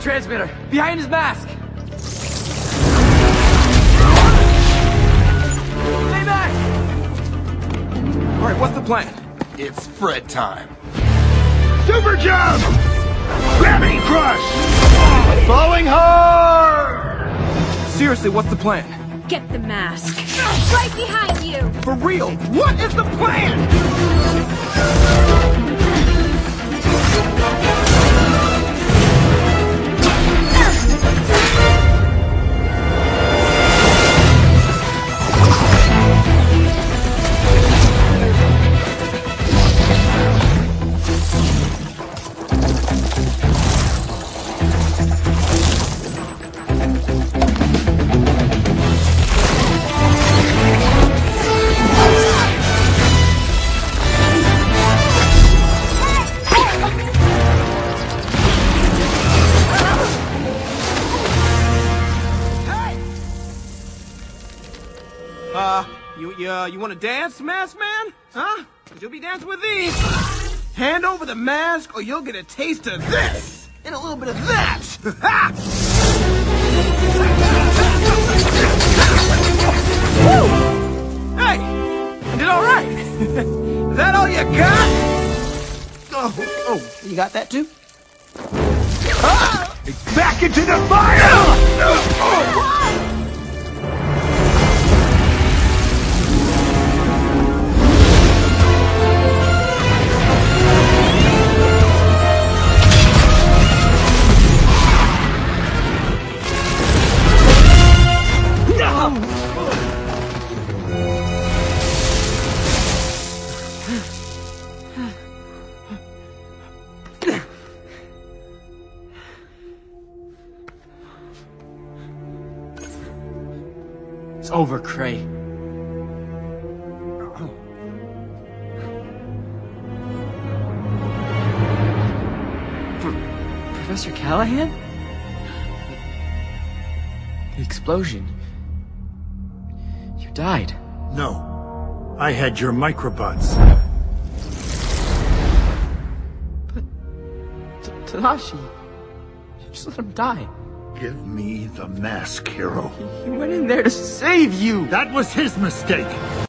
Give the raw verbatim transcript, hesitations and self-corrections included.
transmitter, behind his mask. Stay back! Alright, what's the plan? It's Fred time. Super jump! Gravity crush! Falling hard! Seriously, what's the plan? Get the mask. Right behind you! For real, what is the plan? Uh, you, you, uh, you wanna dance, Mask Man? Huh? You'll be dancing with these. Hand over the mask or you'll get a taste of this! And a little bit of that! Ha! Woo! Hey! I did alright! Is that all you got? Oh, oh, you got that too? Ah! Back into the fire! Oh! It's over, Cray. Pro- Professor Callahan? The explosion. You died. No. I had your microbots. But... T- Tadashi... You just let him die. Give me the mask, hero. He went in there to save you! That was his mistake.